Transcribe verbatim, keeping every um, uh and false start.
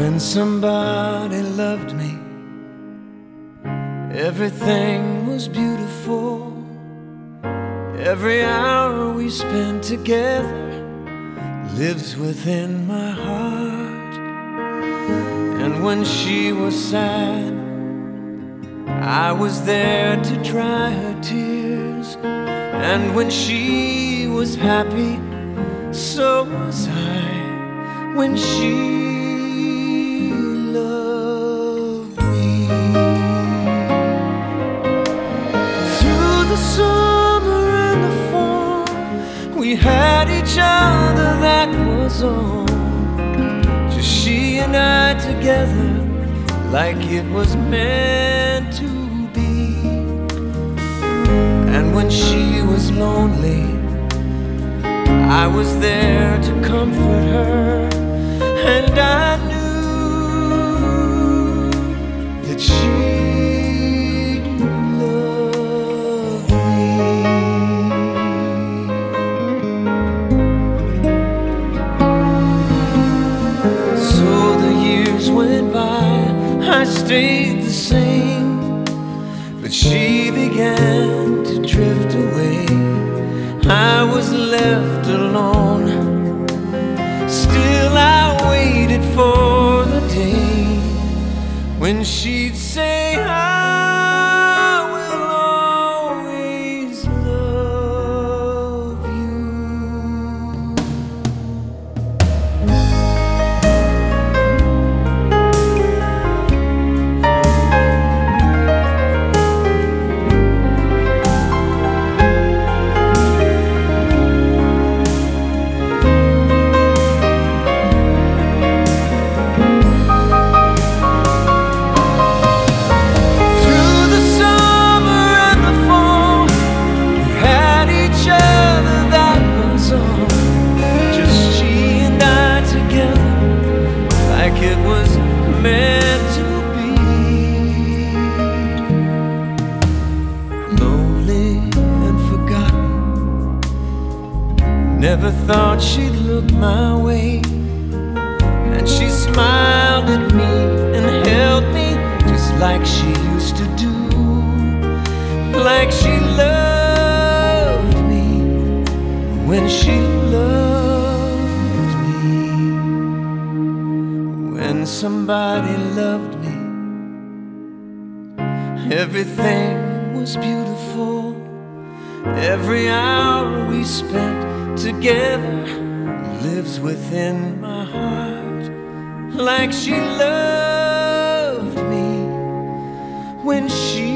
When somebody loved me, everything was beautiful. Every hour we spent together lives within my heart. And when she was sad, I was there to dry her tears. And when she was happy, so was I. When she loved me, through the summer and the fall, we had each other, that was all. Just she and I together, like it was meant to be. And when she was lonely, I was there to comfort her. And I knew that she loved me. So the years went by, I stayed the same, but she began to drift away. I was left alone. Still I waited for the day when she'd say, I will always love you. It was meant to be. Lonely and forgotten, never thought she'd look my way. And she smiled at me and held me just like she used to do. Like she loved me when she loved me. When somebody loved me, everything was beautiful. Every hour we spent together lives within my heart. Like she loved me when she